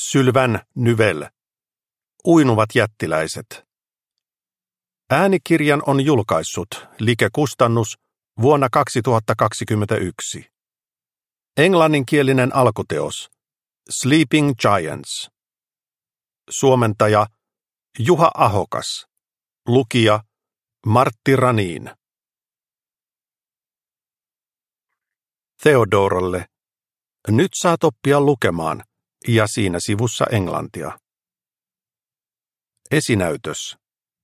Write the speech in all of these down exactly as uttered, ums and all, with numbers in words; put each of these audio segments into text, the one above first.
Sylvain Neuvel. Uinuvat jättiläiset. Äänikirjan on julkaissut Like Kustannus vuonna kaksituhattakaksikymmentäyksi. Englanninkielinen alkuteos Sleeping Giants. Suomentaja Juha Ahokas. Lukija Martti Raniin. Theodoralle. Nyt saat oppia lukemaan, ja siinä sivussa englantia. Esinäytös.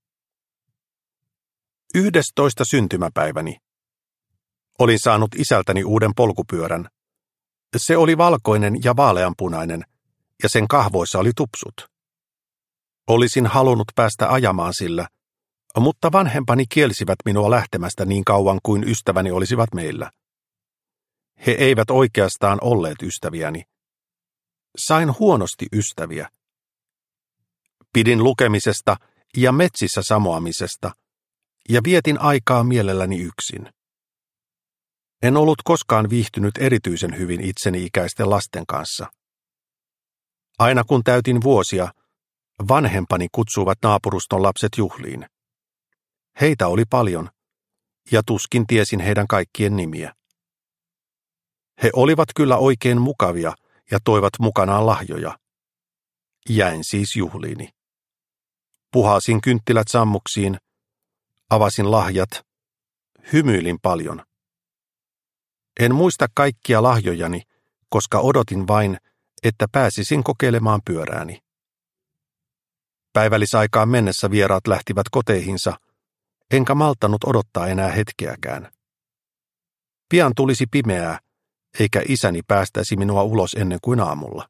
Yhdestoista syntymäpäiväni. Olin saanut isältäni uuden polkupyörän. Se oli valkoinen ja vaaleanpunainen, ja sen kahvoissa oli tupsut. Olisin halunnut päästä ajamaan sillä, mutta vanhempani kielsivät minua lähtemästä niin kauan kuin ystäväni olisivat meillä. He eivät oikeastaan olleet ystäviäni. Sain huonosti ystäviä. Pidin lukemisesta ja metsissä samoamisesta, ja vietin aikaa mielelläni yksin. En ollut koskaan viihtynyt erityisen hyvin itseni ikäisten lasten kanssa. Aina kun täytin vuosia, vanhempani kutsuivat naapuruston lapset juhliin. Heitä oli paljon, ja tuskin tiesin heidän kaikkien nimiä. He olivat kyllä oikein mukavia ja toivat mukanaan lahjoja. Jäin siis juhliini. Puhalsin kynttilät sammuksiin, avasin lahjat, hymyilin paljon. En muista kaikkia lahjojani, koska odotin vain, että pääsisin kokeilemaan pyörääni. Päivällisaikaan mennessä vieraat lähtivät koteihinsa, enkä malttanut odottaa enää hetkeäkään. Pian tulisi pimeää, eikä isäni päästäisi minua ulos ennen kuin aamulla.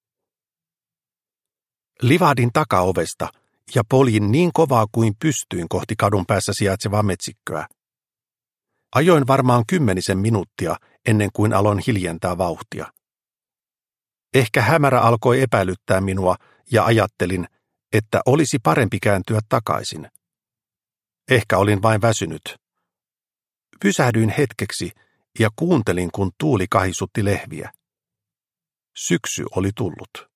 Livahdin takaovesta ja poljin niin kovaa kuin pystyin kohti kadun päässä sijaitsevaa metsikköä. Ajoin varmaan kymmenisen minuuttia ennen kuin aloin hiljentää vauhtia. Ehkä hämärä alkoi epäilyttää minua ja ajattelin, että olisi parempi kääntyä takaisin. Ehkä olin vain väsynyt. Pysähdyin hetkeksi ja kuuntelin, kun tuuli kahisutti lehviä. Syksy oli tullut.